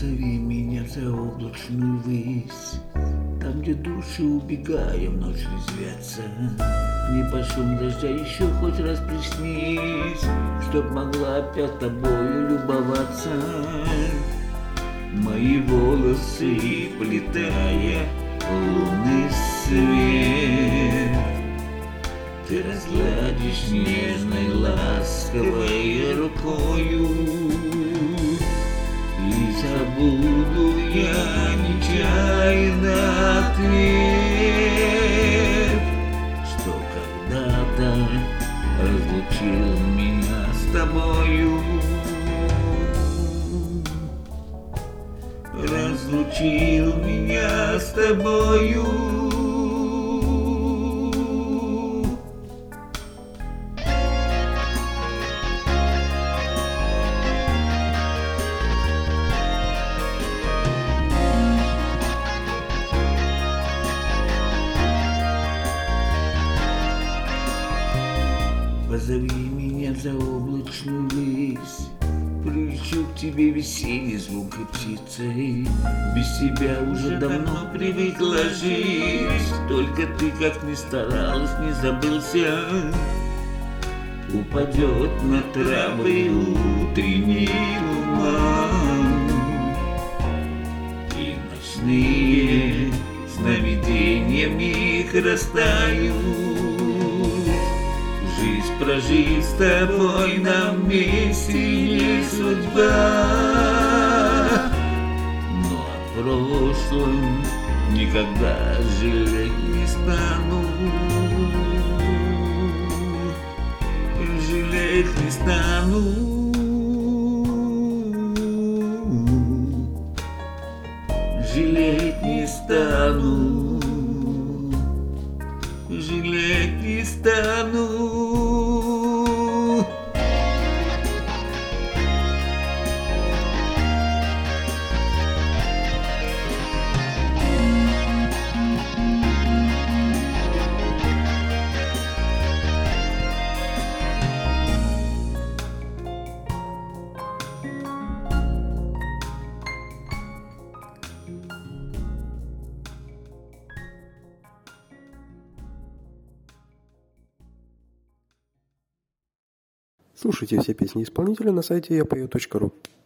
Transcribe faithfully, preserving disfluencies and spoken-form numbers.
Позови меня в заоблачную высь, там, где души, убегая, в ночь резвятся. Мне по шум дождя еще хоть раз приснись, чтоб могла опять тобою любоваться. Мои волосы, плетая лунный свет, ты разгладишь нежной, ласковой рукою, и забуду я нечаянно ответ, что когда-то разлучил меня с тобою. Разлучил меня с тобою. Позови меня в заоблачную высь, прилечу к тебе весенний звук и птицы. Без тебя уже давно привыкла жить, только ты, как ни старалась, не забылся. Упадет на травы утренний туман, и ночные сновидения вмиг растают. Жизнь прожить с тобой нам вместе не судьба, но о прошлом никогда жалеть не стану. Жалеть не стану. Жалеть не стану. Жалеть не стану. Слушайте все песни исполнителя на сайте я пою точка ру.